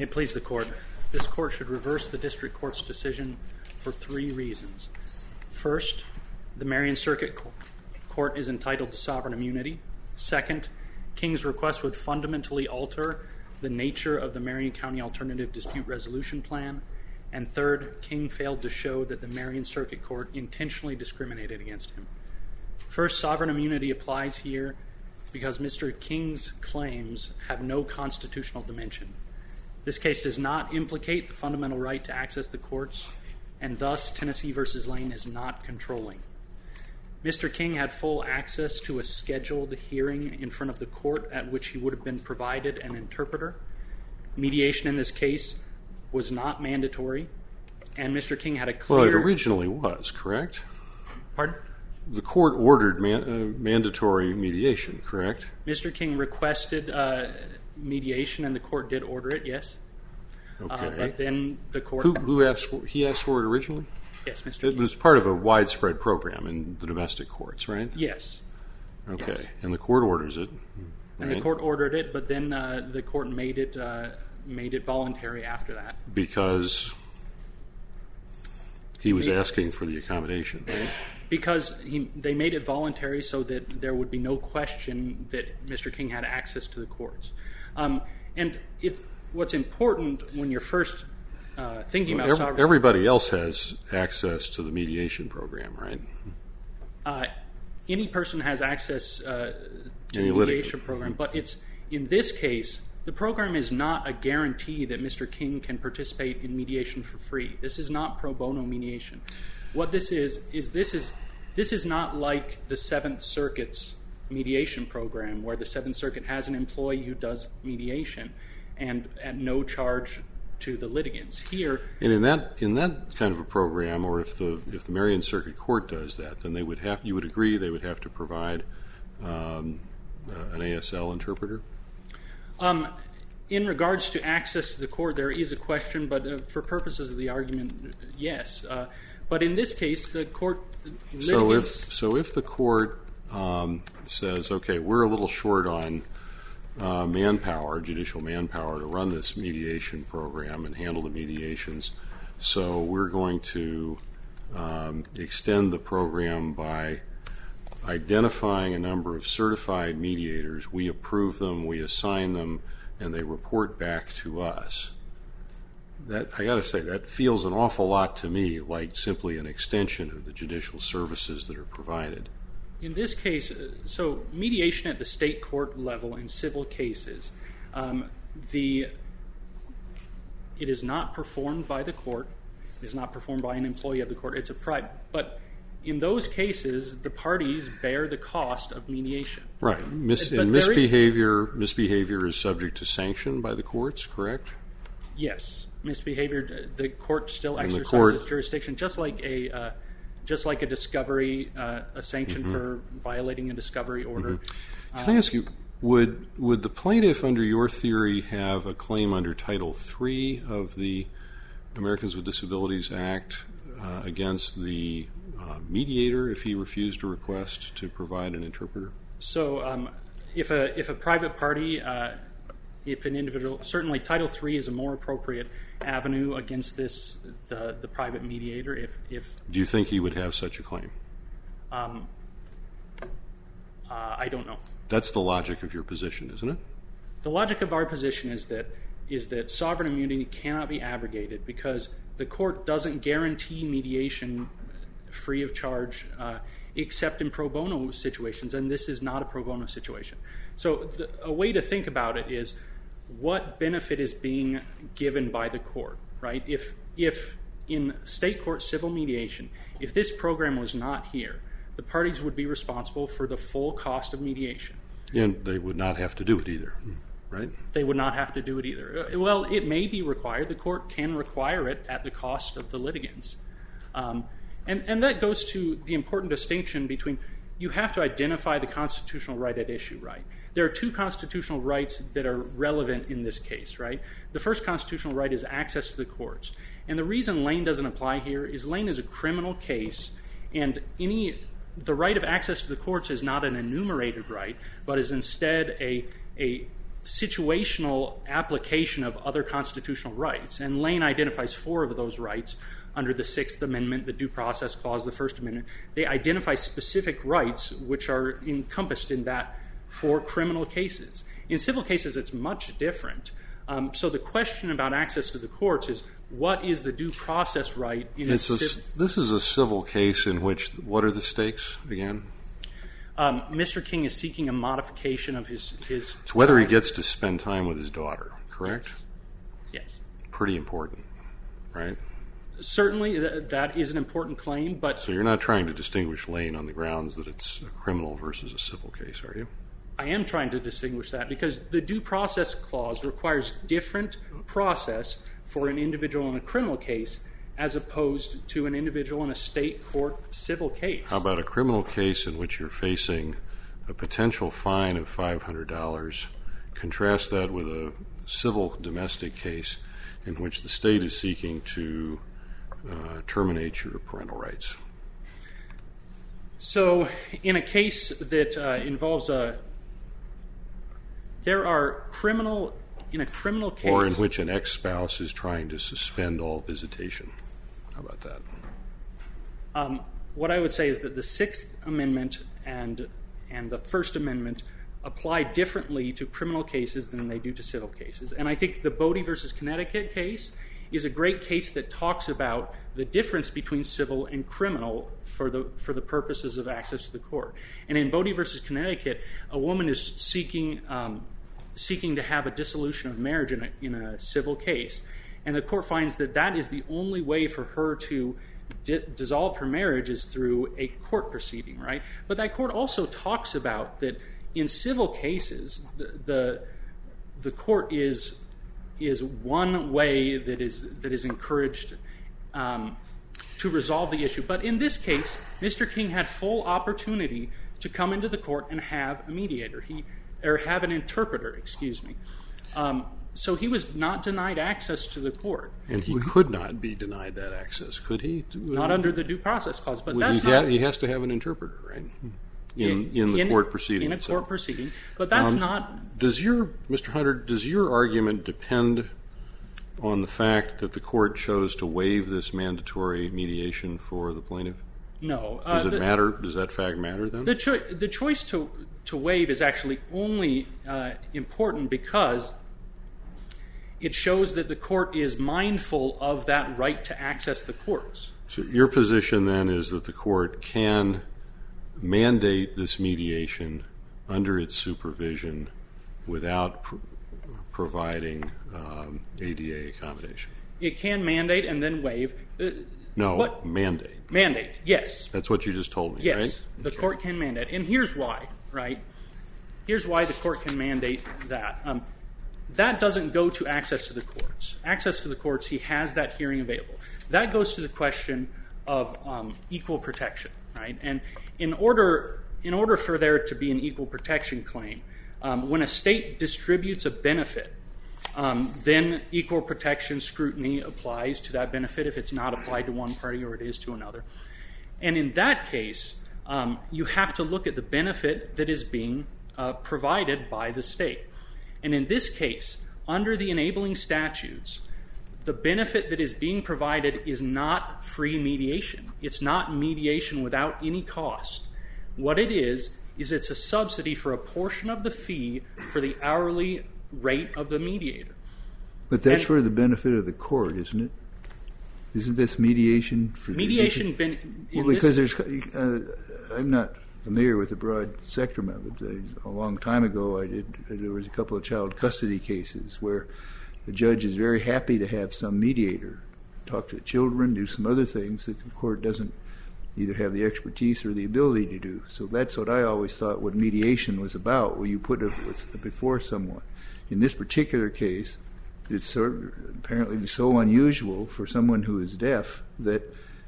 May it please the Court. This Court should reverse the District Court's decision for 3 reasons. First, the Marion Circuit Court is entitled to sovereign immunity. Second, King's request would fundamentally alter the nature of the Marion County Alternative Dispute Resolution Plan. And third, King failed to show that the Marion Circuit Court intentionally discriminated against him. First, sovereign immunity applies here because Mr. King's claims have no constitutional dimension. This case does not implicate the fundamental right to access the courts, and thus Tennessee v. Lane is not controlling. Mr. King had full access to a scheduled hearing in front of the court at which he would have been provided an interpreter. Mediation in this case was not mandatory, and Mr. King had a clear... Well, it originally was, correct? Pardon? The court ordered mandatory mediation, correct? Mr. King requested mediation, and the court did order it, yes. Okay. But then the court... Who asked for, he asked for it originally? Yes, Mr. King. It was part of a widespread program in the domestic courts, right? Yes. Okay. Yes. And the court orders it. And right? the court ordered it, but then the court made it voluntary after that. Because he was asking for the accommodation, right? Because they made it voluntary so that there would be no question that Mr. King had access to the courts. And what's important when you're first thinking about sovereign... Everybody else has access to the mediation program, right? Any person has access to the mediation program, but in this case, the program is not a guarantee that Mr. King can participate in mediation for free. This is not pro bono mediation. What this is not like the Seventh Circuit's mediation program, where the Seventh Circuit has an employee who does mediation and at no charge to the litigants. Here, and in that kind of a program, or if the Marion Circuit Court does that, then you would agree they would have to provide an ASL interpreter? In regards to access to the court, there is a question, but for purposes of the argument, yes. But in this case, the court litigants... So if the court says, okay, we're a little short on manpower, judicial manpower, to run this mediation program and handle the mediations, so we're going to extend the program by identifying a number of certified mediators. We approve them, we assign them, and they report back to us. I got to say, that feels an awful lot to me like simply an extension of the judicial services that are provided. In this case, so mediation at the state court level in civil cases, it is not performed by the court. It is not performed by an employee of the court. It's a private. But in those cases, the parties bear the cost of mediation. Right. Misbehavior is subject to sanction by the courts, correct? Yes. Misbehavior, the court still exercises jurisdiction, just like a discovery, a sanction for violating a discovery order. Can I ask you, would the plaintiff, under your theory, have a claim under Title III of the Americans with Disabilities Act against the mediator if he refused a request to provide an interpreter? So if a private party, if an individual, certainly Title III is a more appropriate avenue against the private mediator. Do you think he would have such a claim? I don't know. That's the logic of your position, isn't it? The logic of our position is that sovereign immunity cannot be abrogated because the court doesn't guarantee mediation free of charge except in pro bono situations, and this is not a pro bono situation. So a way to think about it is what benefit is being given by the court, right? If in state court civil mediation, if this program was not here, the parties would be responsible for the full cost of mediation. And they would not have to do it either, right? They would not have to do it either. Well, it may be required. The court can require it at the cost of the litigants. And that goes to the important distinction between you have to identify the constitutional right at issue, right? There are 2 constitutional rights that are relevant in this case, right? The first constitutional right is access to the courts. And the reason Lane doesn't apply here is Lane is a criminal case, and the right of access to the courts is not an enumerated right, but is instead a situational application of other constitutional rights. And Lane identifies 4 of those rights under the Sixth Amendment, the Due Process Clause, the First Amendment. They identify specific rights which are encompassed in that for criminal cases. In civil cases, it's much different. So the question about access to the courts is, what is the due process right in this is a civil case in which, what are the stakes again? Mr. King is seeking a modification of his It's whether he gets to spend time with his daughter, correct? Yes. Pretty important, right? Certainly, that is an important claim, but... So you're not trying to distinguish Lane on the grounds that it's a criminal versus a civil case, are you? I am trying to distinguish that because the Due Process Clause requires different process for an individual in a criminal case as opposed to an individual in a state court civil case. How about a criminal case in which you're facing a potential fine of $500? Contrast that with a civil domestic case in which the state is seeking to terminate your parental rights. So in a case that involves there are in a criminal case... Or in which an ex-spouse is trying to suspend all visitation. How about that? What I would say is that the Sixth Amendment and the First Amendment apply differently to criminal cases than they do to civil cases. And I think the Bodie versus Connecticut case is a great case that talks about the difference between civil and criminal for the purposes of access to the court. And in Bodie versus Connecticut, a woman is seeking to have a dissolution of marriage in a civil case. And the court finds that that is the only way for her to dissolve her marriage is through a court proceeding, right? But that court also talks about that in civil cases, the court is one way that is encouraged to resolve the issue. But in this case, Mr. King had full opportunity to come into the court and have a mediator, or have an interpreter, excuse me. So he was not denied access to the court. And he could not be denied that access, could he? Not under the Due Process Clause, but that's not... He has to have an interpreter, right? In the court proceeding. In a court proceeding, but that's not... Mr. Hunter, does your argument depend on the fact that the court chose to waive this mandatory mediation for the plaintiff? No. Does it matter? Does that fact matter then? The choice to waive is actually only important because it shows that the court is mindful of that right to access the courts. So your position then is that the court can mandate this mediation under its supervision without providing ADA accommodation? It can mandate and then waive. Mandate. Mandate, yes. That's what you just told me, yes, right? Yes, the court can mandate. And here's why, right? Here's why the court can mandate that. That doesn't go to access to the courts. Access to the courts, he has that hearing available. That goes to the question of equal protection, right? And in order for there to be an equal protection claim, when a state distributes a benefit, then equal protection scrutiny applies to that benefit if it's not applied to one party or it is to another. And in that case, you have to look at the benefit that is being provided by the state. And in this case, under the enabling statutes, the benefit that is being provided is not free mediation. It's not mediation without any cost. What it is it's a subsidy for a portion of the fee for the hourly rate of the mediator. But that's for the benefit of the court, isn't it? Isn't this mediation for mediation? Because I'm not familiar with the broad spectrum of it. A long time ago, there was a couple of child custody cases where the judge is very happy to have some mediator talk to the children, do some other things that the court doesn't either have the expertise or the ability to do. So that's what I always thought what mediation was about, where you put it before someone. In this particular case, it's apparently so unusual for someone who is deaf that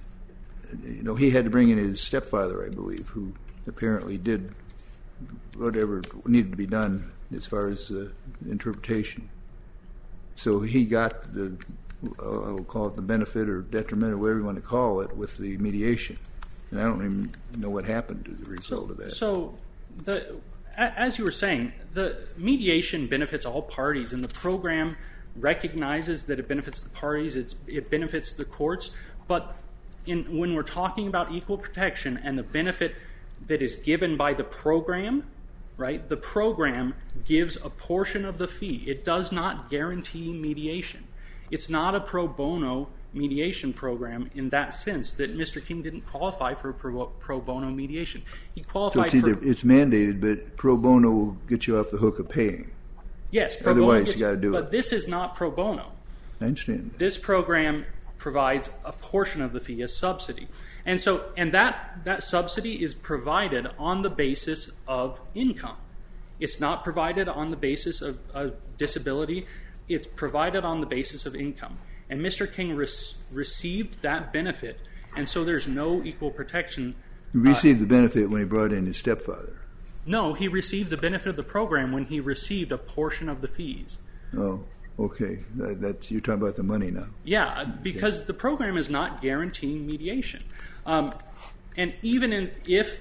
he had to bring in his stepfather, I believe, who apparently did whatever needed to be done as far as interpretation. So he got I'll call it the benefit or detriment or whatever you want to call it with the mediation. And I don't even know what happened as a result of that. So as you were saying, the mediation benefits all parties, and the program recognizes that it benefits the parties, it benefits the courts, but when we're talking about equal protection and the benefit that is given by the program, right, the program gives a portion of the fee. It does not guarantee mediation. It's not a pro bono mediation program in that sense that Mr. King didn't qualify for pro bono mediation. He qualified so it's mandated, but pro bono will get you off the hook of paying. Yes, pro otherwise you got to do but this is not pro bono. I understand. This program provides a portion of the fee as subsidy. And that subsidy is provided on the basis of income. It's not provided on the basis of disability. It's provided on the basis of income. And Mr. King received that benefit, and so there's no equal protection. He received the benefit when he brought in his stepfather. No, he received the benefit of the program when he received a portion of the fees. Oh, okay. You're talking about the money now. Yeah, because the program is not guaranteeing mediation. And even if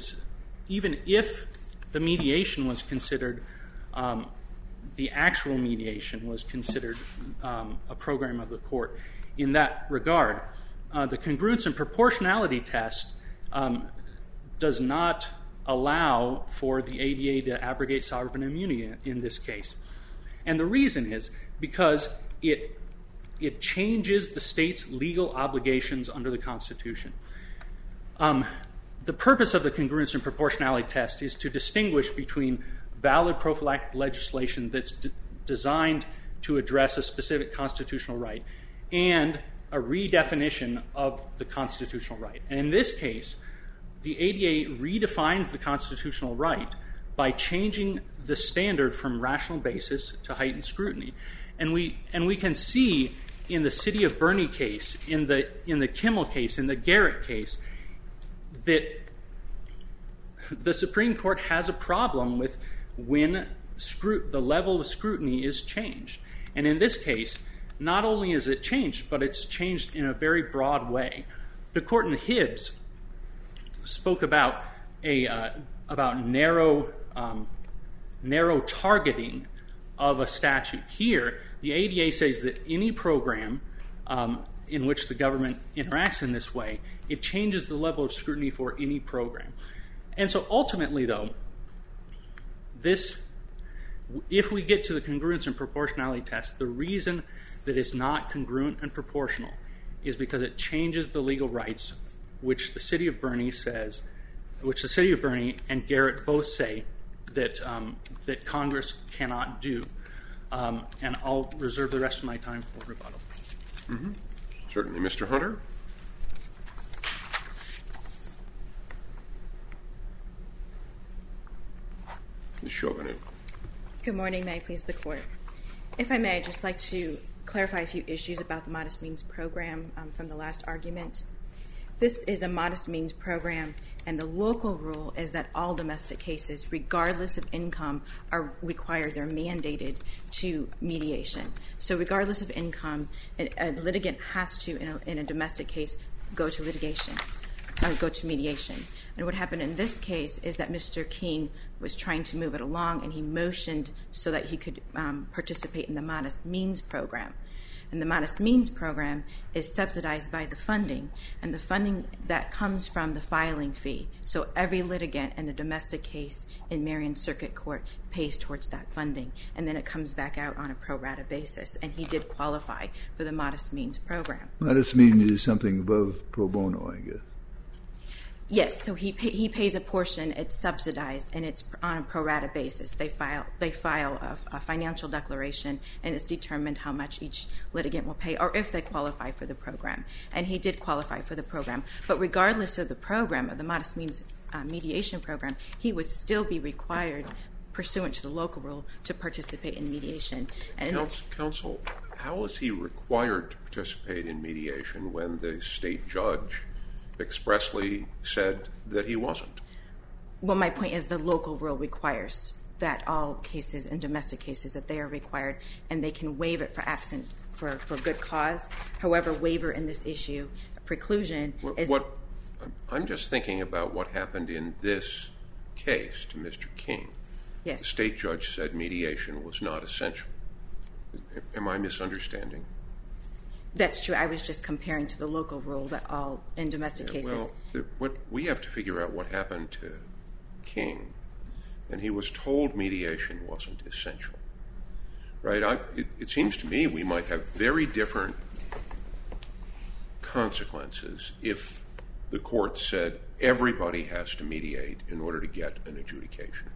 the mediation was considered, the actual mediation was considered a program of the court. In that regard, the congruence and proportionality test does not allow for the ADA to abrogate sovereign immunity in this case. And the reason is because it changes the state's legal obligations under the Constitution. The purpose of the congruence and proportionality test is to distinguish between valid prophylactic legislation that's designed to address a specific constitutional right and a redefinition of the constitutional right. And in this case, the ADA redefines the constitutional right by changing the standard from rational basis to heightened scrutiny. And we can see in the City of Bernie case, in the Kimmel case, in the Garrett case, that the Supreme Court has a problem with when the level of scrutiny is changed. And in this case, not only is it changed, but it's changed in a very broad way. The court in Hibbs spoke about narrow targeting of a statute. Here, the ADA says that any program in which the government interacts in this way, it changes the level of scrutiny for any program. And so ultimately, though, if we get to the congruence and proportionality test, the reason that it's not congruent and proportional is because it changes the legal rights which the City of Bernie and Garrett both say that Congress cannot do. And I'll reserve the rest of my time for rebuttal. Mm-hmm. Certainly. Mr. Hunter? Ms. Chauvin. Good morning. May I please the Court? If I may, I'd just like to clarify a few issues about the Modest Means Program from the last argument. This is a modest means program, and the local rule is that all domestic cases, regardless of income, are required, they're mandated to mediation. So regardless of income, a litigant has to, in a domestic case, go to mediation. And what happened in this case is that Mr. King was trying to move it along, and he motioned so that he could participate in the Modest Means Program. And the Modest Means Program is subsidized by the funding, and the funding that comes from the filing fee. So every litigant in a domestic case in Marion Circuit Court pays towards that funding, and then it comes back out on a pro rata basis. And he did qualify for the Modest Means Program. Modest Means is something above pro bono, I guess. Yes, so he pays a portion. It's subsidized, and it's on a pro rata basis. They file a financial declaration, and it's determined how much each litigant will pay, or if they qualify for the program. And he did qualify for the program. But regardless of the program, of the Modest Means Mediation Program, he would still be required, pursuant to the local rule, to participate in mediation. And Counsel, how is he required to participate in mediation when the state judge expressly said that he wasn't? Well, my point is the local rule requires that all cases and domestic cases that they are required, and they can waive it for good cause. However, waiver in this issue, preclusion is... I'm just thinking about what happened in this case to Mr. King. Yes. The state judge said mediation was not essential. Am I misunderstanding? That's true. I was just comparing to the local rule that all in domestic cases. Well, we have to figure out what happened to King, and he was told mediation wasn't essential. Right? It seems to me we might have very different consequences if the court said everybody has to mediate in order to get an adjudication.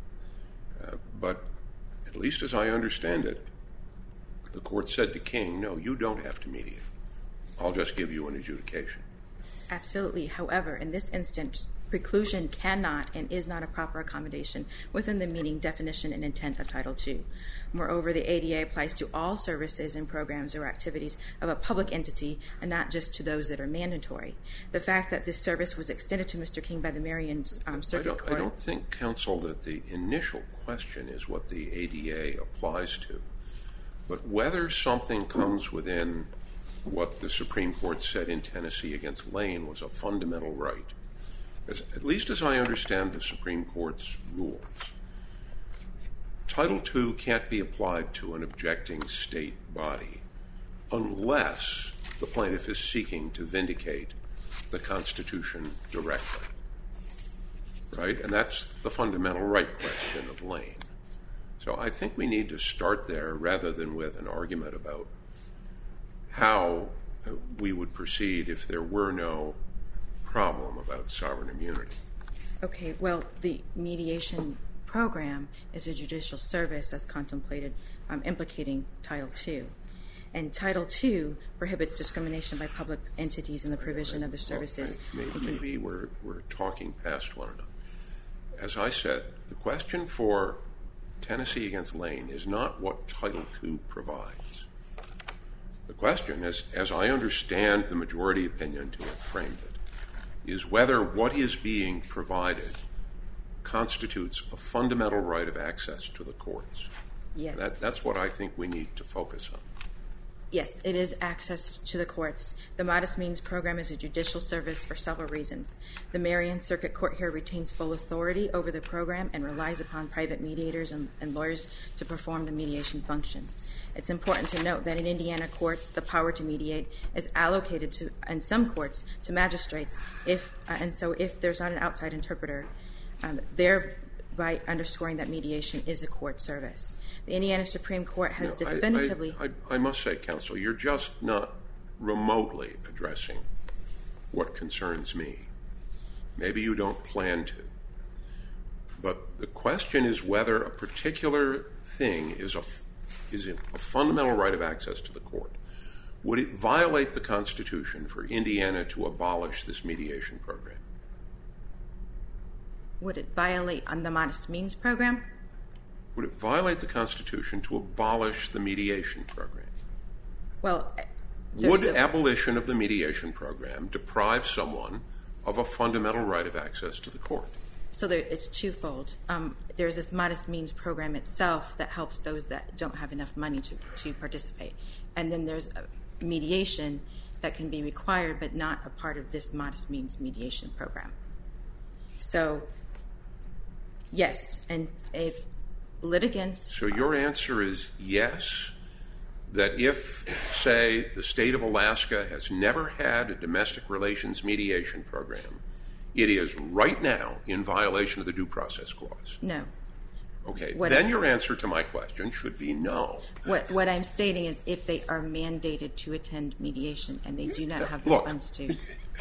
But at least as I understand it, the court said to King, no, you don't have to mediate. I'll just give you an adjudication. Absolutely. However, in this instance, preclusion cannot and is not a proper accommodation within the meaning, definition, and intent of Title II. Moreover, the ADA applies to all services and programs or activities of a public entity and not just to those that are mandatory. The fact that this service was extended to Mr. King by the Marion Circuit Court... I don't think, counsel, that the initial question is what the ADA applies to, but whether something comes within what the Supreme Court said in Tennessee against Lane was a fundamental right. At least as I understand the Supreme Court's rules, Title II can't be applied to an objecting state body unless the plaintiff is seeking to vindicate the Constitution directly. Right? And that's the fundamental right question of Lane. So I think we need to start there rather than with an argument about how we would proceed if there were no problem about sovereign immunity. Okay, well, the mediation program is a judicial service as contemplated, implicating Title II. And Title II prohibits discrimination by public entities in the provision of the services. Maybe we're talking past one another. As I said, the question for Tennessee against Lane is not what Title II provides. The question, as I understand the majority opinion to have framed it, is whether what is being provided constitutes a fundamental right of access to the courts. Yes. That's what I think we need to focus on. Yes, it is access to the courts. The Modest Means program is a judicial service for several reasons. The Marion Circuit Court here retains full authority over the program and relies upon private mediators and lawyers to perform the mediation function. It's important to note that in Indiana courts, the power to mediate is allocated to, in some courts, to magistrates, and so if there's not an outside interpreter, thereby underscoring that mediation is a court service. The Indiana Supreme Court has definitively... I must say, counsel, you're just not remotely addressing what concerns me. Maybe you don't plan to. But the question is whether a particular thing is a fundamental right of access to the court. Would it violate the Constitution for Indiana to abolish this mediation program? Would it violate on the Modest Means program? Would it violate the Constitution to abolish the mediation program? Well, would abolition of the mediation program deprive someone of a fundamental right of access to the court? So it's twofold. There's this Modest Means program itself that helps those that don't have enough money to participate. And then there's a mediation that can be required but not a part of this Modest Means mediation program. So, yes, and if litigants... So your answer is yes, that if, say, the state of Alaska has never had a domestic relations mediation program, it is right now in violation of the Due Process Clause? No. Okay, then your answer to my question should be no. What I'm stating is if they are mandated to attend mediation and they do not have the funds to...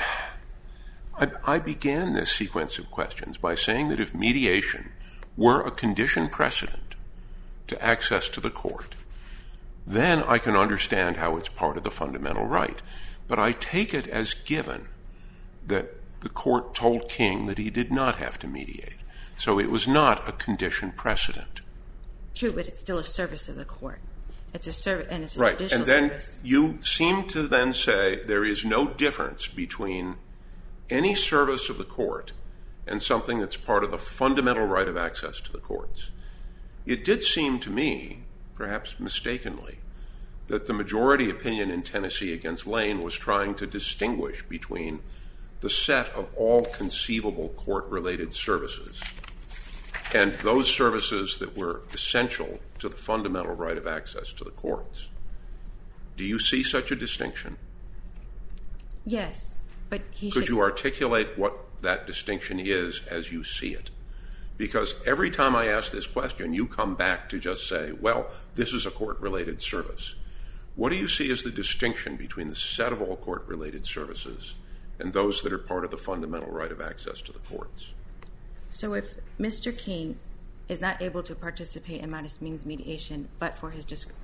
I began this sequence of questions by saying that if mediation were a condition precedent to access to the court, then I can understand how it's part of the fundamental right. But I take it as given that the court told King that he did not have to mediate. So it was not a condition precedent. True, but it's still a service of the court. It's a service, and it's a right. judicial And then service. You seem to then say there is no difference between any service of the court and something that's part of the fundamental right of access to the courts. It did seem to me, perhaps mistakenly, that the majority opinion in Tennessee against Lane was trying to distinguish between the set of all conceivable court-related services and those services that were essential to the fundamental right of access to the courts. Do you see such a distinction? Yes, but Could you articulate what that distinction is as you see it? Because every time I ask this question, you come back to just say, well, this is a court-related service. What do you see as the distinction between the set of all court-related services and those that are part of the fundamental right of access to the courts? So if Mr. King is not able to participate in modest means mediation but for his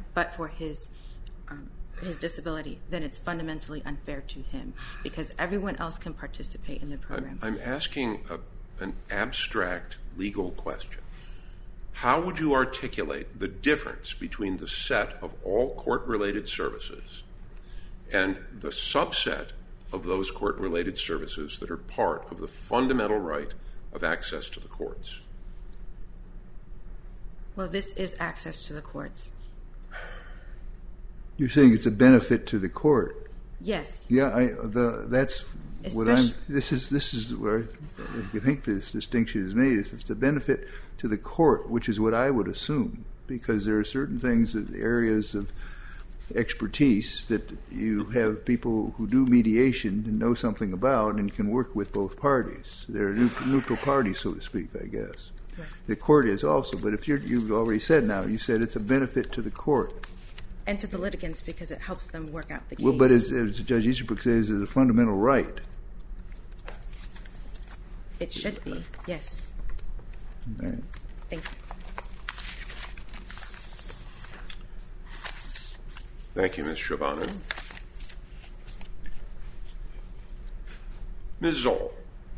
disability, then it's fundamentally unfair to him because everyone else can participate in the program. I'm asking an abstract legal question. How would you articulate the difference between the set of all court-related services and the subset of those court-related services that are part of the fundamental right of access to the courts? Well, this is access to the courts. You're saying it's a benefit to the court. Yes. Yeah, that's what I'm. This is where I think this distinction is made. If it's a benefit to the court, which is what I would assume, because there are certain things, areas of expertise that you have people who do mediation and know something about and can work with both parties. They're a neutral party, so to speak, I guess. Right. The court is also, but if you've already said now, you said it's a benefit to the court. And to the litigants because it helps them work out the case. Well, but as Judge Easterbrook says, it's a fundamental right. It should be, yes. All right. Thank you. Thank you, Ms. Shabana. Ms. Zoll.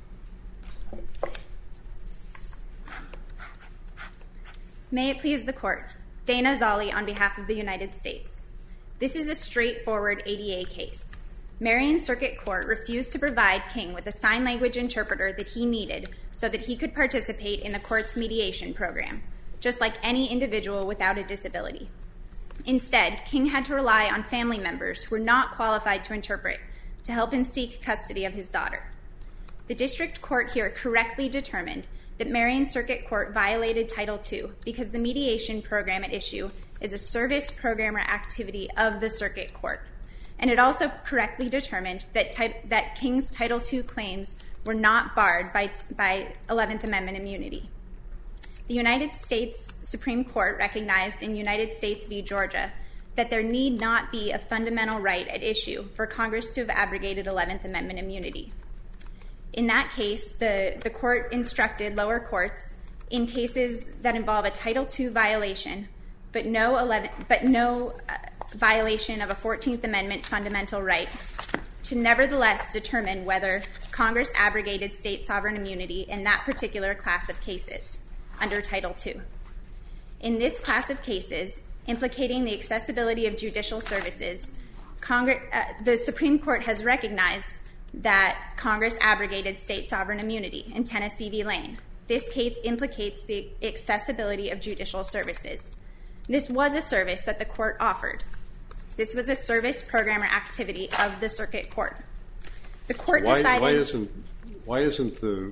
May it please the Court. Dana Zolli on behalf of the United States. This is a straightforward ADA case. Marion Circuit Court refused to provide King with a sign language interpreter that he needed so that he could participate in the court's mediation program, just like any individual without a disability. Instead, King had to rely on family members who were not qualified to interpret to help him seek custody of his daughter. The district court here correctly determined that Marion Circuit Court violated Title II because the mediation program at issue is a service program or activity of the circuit court. And it also correctly determined that King's Title II claims were not barred by 11th Amendment immunity. The United States Supreme Court recognized in United States v. Georgia that there need not be a fundamental right at issue for Congress to have abrogated 11th Amendment immunity. In that case, the court instructed lower courts in cases that involve a Title II violation but no violation of a 14th Amendment fundamental right to nevertheless determine whether Congress abrogated state sovereign immunity in that particular class of cases under Title II. In this class of cases, implicating the accessibility of judicial services, the Supreme Court has recognized that Congress abrogated state sovereign immunity in Tennessee v. Lane. This case implicates the accessibility of judicial services. This was a service that the court offered. This was a service program or activity of the circuit court. The court decided... Why isn't the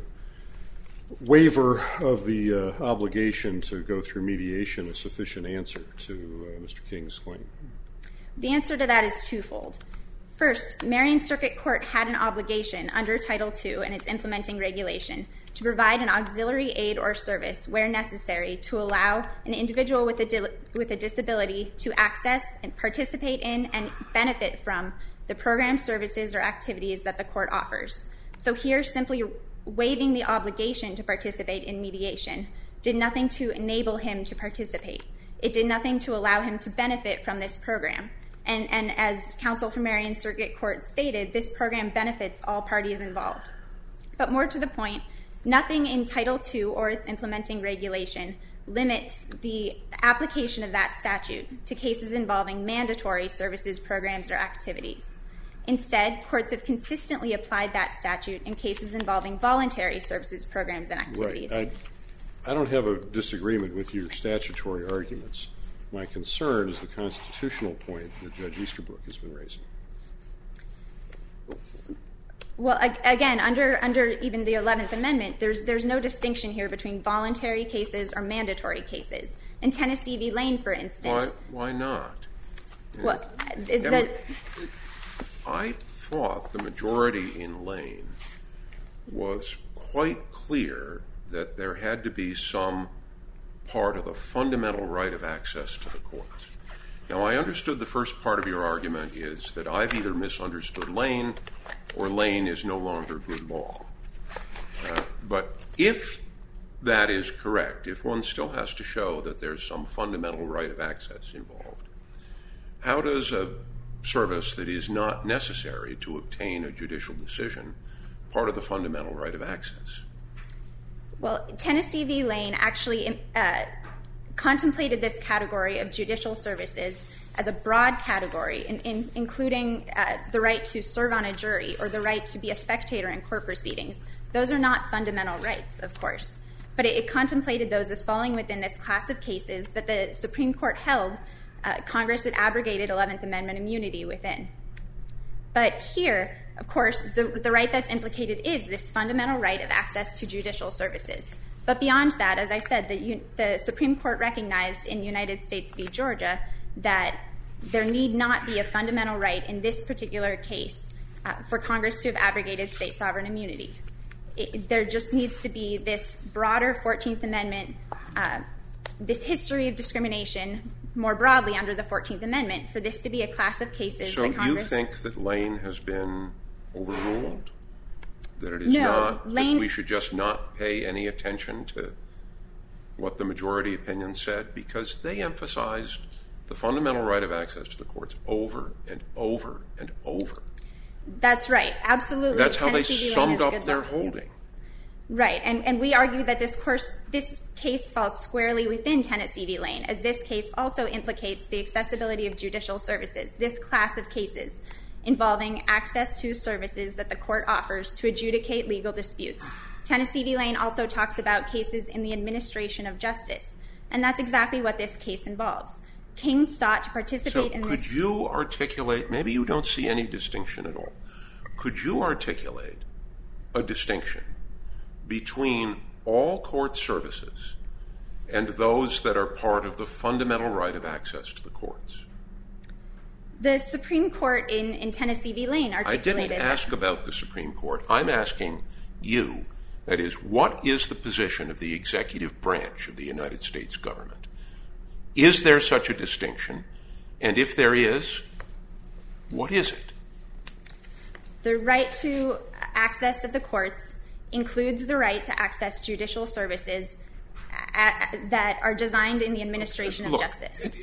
waiver of the obligation to go through mediation a sufficient answer to Mr. King's claim? The answer to that is twofold. First, Marion Circuit Court had an obligation under Title II and its implementing regulation to provide an auxiliary aid or service where necessary to allow an individual with a disability to access and participate in and benefit from the program, services, or activities that the court offers. So here, simply waiving the obligation to participate in mediation did nothing to enable him to participate. It did nothing to allow him to benefit from this program. And as counsel for Marion Circuit Court stated, this program benefits all parties involved. But more to the point, nothing in Title II or its implementing regulation limits the application of that statute to cases involving mandatory services, programs, or activities. Instead, courts have consistently applied that statute in cases involving voluntary services, programs, and activities. Right. I don't have a disagreement with your statutory arguments. My concern is the constitutional point that Judge Easterbrook has been raising. Well, again, under even the 11th Amendment, there's no distinction here between voluntary cases or mandatory cases. In Tennessee v. Lane, for instance. Why not? Well, I thought the majority in Lane was quite clear that there had to be some part of the fundamental right of access to the courts. Now, I understood the first part of your argument is that I've either misunderstood Lane or Lane is no longer good law. But if that is correct, if one still has to show that there's some fundamental right of access involved, how does a service that is not necessary to obtain a judicial decision part of the fundamental right of access? Well, Tennessee v. Lane actually contemplated this category of judicial services as a broad category, including the right to serve on a jury or the right to be a spectator in court proceedings. Those are not fundamental rights, of course, but it contemplated those as falling within this class of cases that the Supreme Court held Congress had abrogated 11th Amendment immunity within. But here, of course, the right that's implicated is this fundamental right of access to judicial services. But beyond that, as I said, the Supreme Court recognized in United States v. Georgia that there need not be a fundamental right in this particular case for Congress to have abrogated state sovereign immunity. There just needs to be this broader 14th Amendment, this history of discrimination more broadly under the 14th Amendment for this to be a class of cases that Congress... So you think that Lane has been overruled? That it is not, that we should just not pay any attention to what the majority opinion said? Because they emphasized the fundamental right of access to the courts over and over and over. That's right, absolutely. That's how they summed up their holding. Right, and we argue that this case falls squarely within Tennessee v. Lane, as this case also implicates the accessibility of judicial services, this class of cases involving access to services that the court offers to adjudicate legal disputes. Tennessee v. Lane also talks about cases in the administration of justice, and that's exactly what this case involves. King sought to participate in this... So could you articulate, maybe you don't see any distinction at all, could you articulate a distinction between all court services and those that are part of the fundamental right of access to the courts? The Supreme Court in Tennessee v. Lane articulated... I didn't ask about the Supreme Court. I'm asking you, that is, what is the position of the executive branch of the United States government? Is there such a distinction? And if there is, what is it? The right to access of the courts includes the right to access judicial services that are designed in the administration of justice.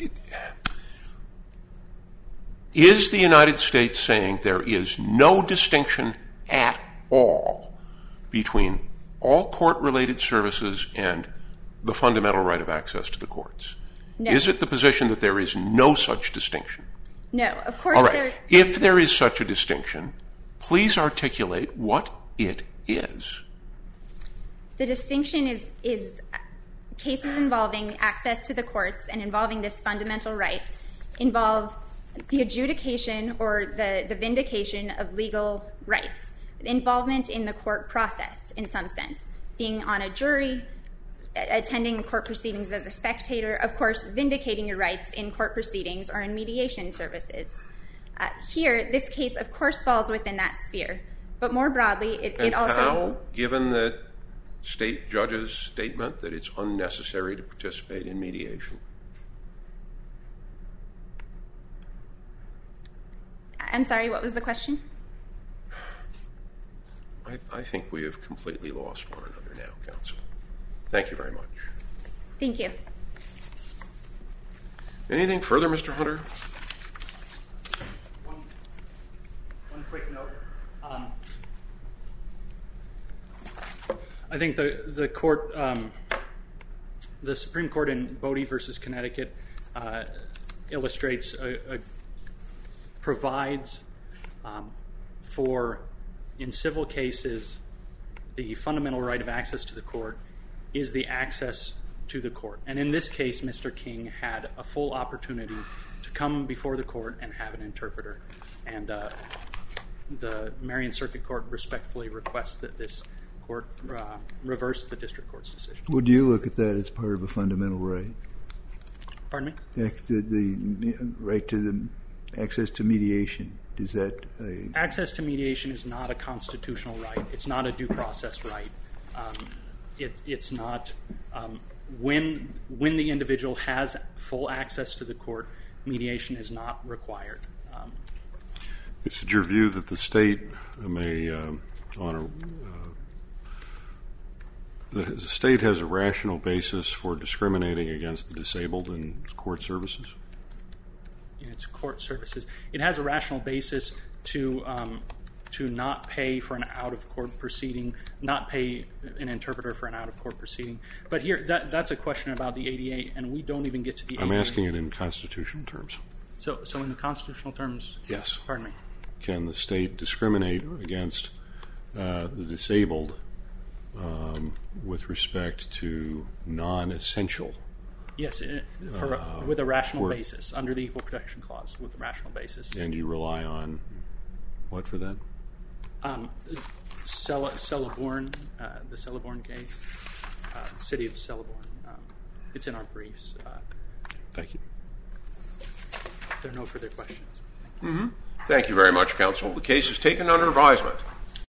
Is the United States saying there is no distinction at all between all court-related services and the fundamental right of access to the courts? No. Is it the position that there is no such distinction? No, of course all right. If there is such a distinction, please articulate what it is. The distinction is cases involving access to the courts and involving this fundamental right involve the adjudication or the vindication of legal rights, involvement in the court process in some sense, being on a jury, attending court proceedings as a spectator, of course, vindicating your rights in court proceedings or in mediation services. Here, this case, of course, falls within that sphere, but more broadly, it also... And how, given the state judge's statement that it's unnecessary to participate in mediation? I'm sorry, what was the question? I think we have completely lost one another now, counsel. Thank you very much. Thank you. Anything further, Mr. Hunter? One quick note. I think the court, the Supreme Court in Bodie versus Connecticut illustrates, provides for, in civil cases, the fundamental right of access to the court is the access to the court. And in this case, Mr. King had a full opportunity to come before the court and have an interpreter. And the Marion Circuit Court respectfully requests that this court reverse the district court's decision. Would you look at that as part of a fundamental right? Pardon me? The right to the access to mediation, is that a... Access to mediation is not a constitutional right. It's not a due process right. It's not... When the individual has full access to the court, mediation is not required. Is it your view that the state may, the state has a rational basis for discriminating against the disabled in court services? In its court services, it has a rational basis to not pay for an out-of-court proceeding, not pay an interpreter for an out-of-court proceeding. But here, that's a question about the ADA, and we don't even get to the ADA. I'm asking it in constitutional terms. So in the constitutional terms? Yes. Pardon me? Can the state discriminate against the disabled with respect to non-essential? Yes, with a rational basis, under the Equal Protection Clause, with a rational basis. And you rely on what for that? Celeborn, the Celeborn case, the city of Celeborn. It's in our briefs. Thank you. If there are no further questions. Thank you very much, counsel. The case is taken under advisement.